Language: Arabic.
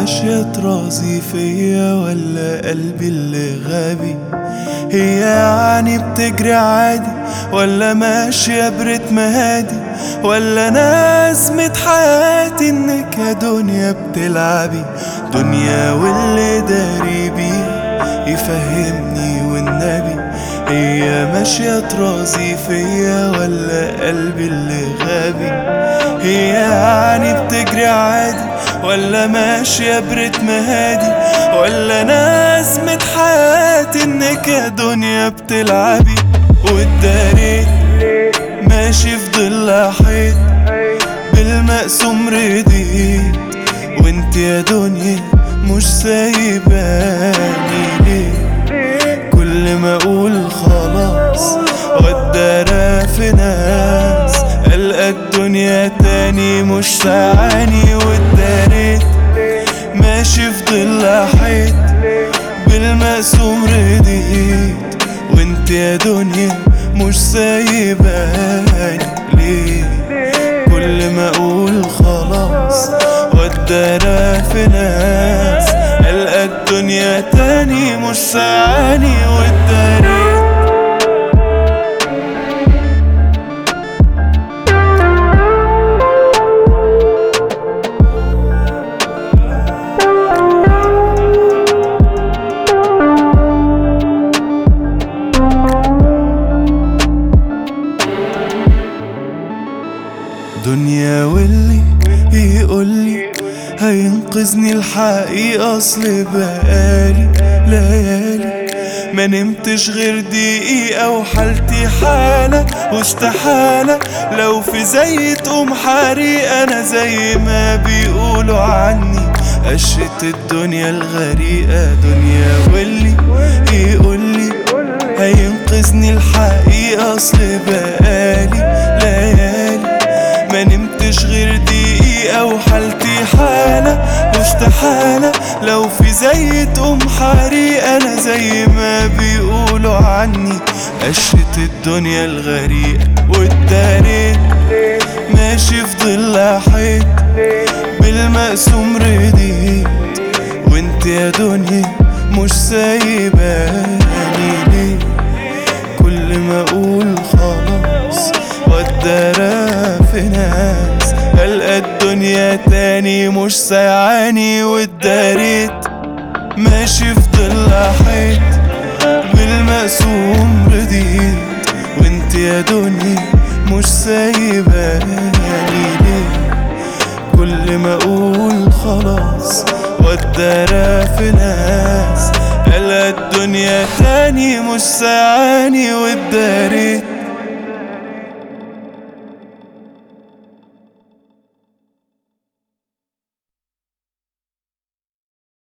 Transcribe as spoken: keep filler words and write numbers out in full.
ماشية ترازي فيا ولا قلبي اللي غبي؟ هي يعني بتجري عادي ولا ماشية برتم هادي؟ ولا نازمة حياتي انك يا دنيا بتلعبي دنيا واللي داري بيها يفهمني والنبي؟ هي ماشية ترازي فيا ولا قلبي اللي غبي؟ هي يعني بتجري عادي ولا ماشية برتم هادي؟ ولا نازمة حياتي انك يا دنيا بتلعبي واتداريت ماشي في ضل حيط بالمقسوم رضيت وانت يا دنيا مش سايباني ليه؟ كل ما اقول خلاص واتدارى في ناس ألقى الدنيا تاني مش ساعاني واتداريت ماشي في ضل حيط بالمقسوم رضيت وانت يا دنيا مش سايباني ليه؟ كل ما اقول خلاص واتدارى في ناس ألقى الدنيا تاني مش ساعاني واتداريت. دنيا واللي يقولي هينقذني الحقيقة اصل بقالي ليالي ما نمتش غير دقيقة وحالتي حالة واستحالة لو في زي تقوم حريقة انا زي ما بيقولوا عني قشة الدنيا الغريقة. دنيا واللي يقولي هينقذني الحقيقة اصل بقالي ليالي ما نمتش غير دقيقة وحالتي حالة واستحالة لو في زي تقوم حريقة انا زي ما بيقولوا عني قشة الدنيا الغريقة واتداريت ماشي في ضل حيط بالمقسوم رضيت وانت يا دنيا مش سايباني ليه؟ كل ما اقول خلاص واتدارى في ناس ألقى الدنيا تاني مش سايعاني واتداريت ماشي في ضل حيط بالمقسوم رضيت وانت يا دنيا مش سايباني ليه؟ كل ما اقول خلاص واتدارى في ناس ألقى الدنيا تاني مش سايعاني واتداريت.